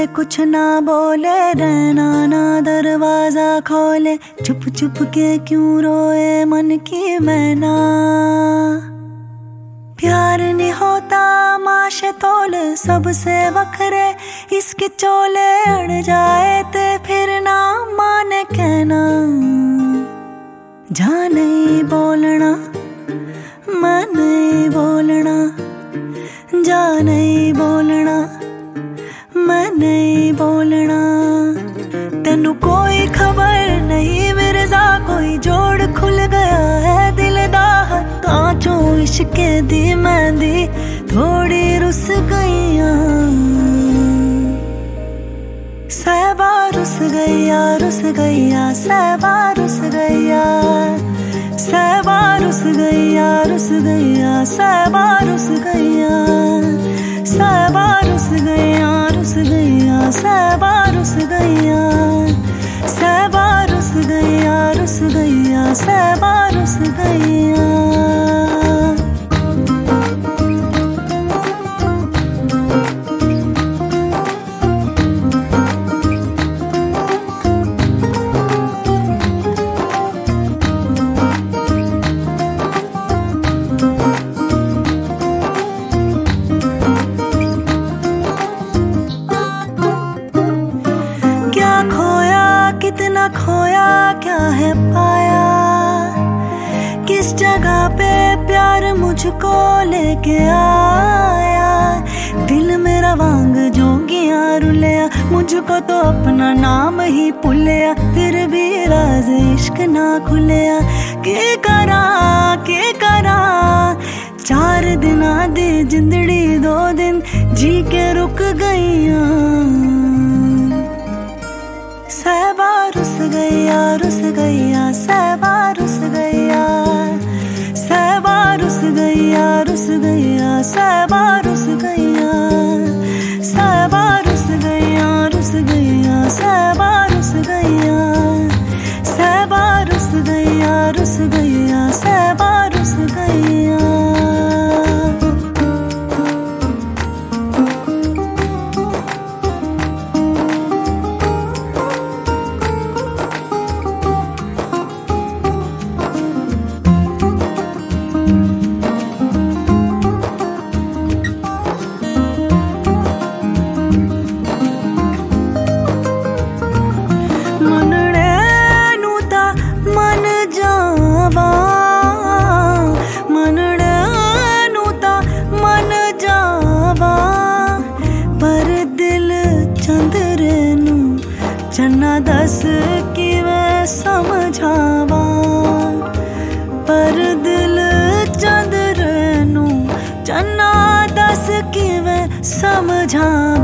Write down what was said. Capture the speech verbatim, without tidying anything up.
कुछ ना बोले, रहना ना दरवाजा खोले, चुप चुप के क्यों रोए मन की मैना। प्यार नहीं होता माशे तोले, सबसे वखरे इसके चोले, अड़ जाए ते फिर ना माने कहना। जा नहीं बोलना मैं नहीं बोलना, जा नहीं बोलना मैं नहीं बोलना। तेनू कोई खबर नहीं मिर्जा, कोई जोड़ खुल गया है दिल दा, हत्थां चों इश्के दी मेहंदी थोड़ी रुस गईयां। सहबा रुस गईया रुस गईया सहबा रुस गईया, सहबा रुस गईया रुस गईया सहबा रुस गईया, सहबा रुस गईया रुस गईया सहबा रुस गईया, सहबा रुस गईया रुस गईया सहबा रुस गईया। कितना खोया क्या है पाया, किस जगह पे प्यार मुझको लेके आया। दिल मेरा वांग जोगिया रुलिया, मुझको तो अपना नाम ही भुलिया, फिर भी राज इश्क ना खुलिया। के करा के करा चार दिन आदि जिंदड़ी दो दिन जी के रुक गईया। सहबा रुस गईया रुस गईया सहबा रुस गईया, सहबा रुस गईया रुस गईया सहबा रुस गईया, सहबा रुस गईया रुस गईया सहबा रुस गईया, सहबा रुस गईया रुस गईया सहबा रुस गईया। चन्ना दस कि मैं समझावा, पर दिल चंद्र नू चन्ना दस कि मैं समझावा।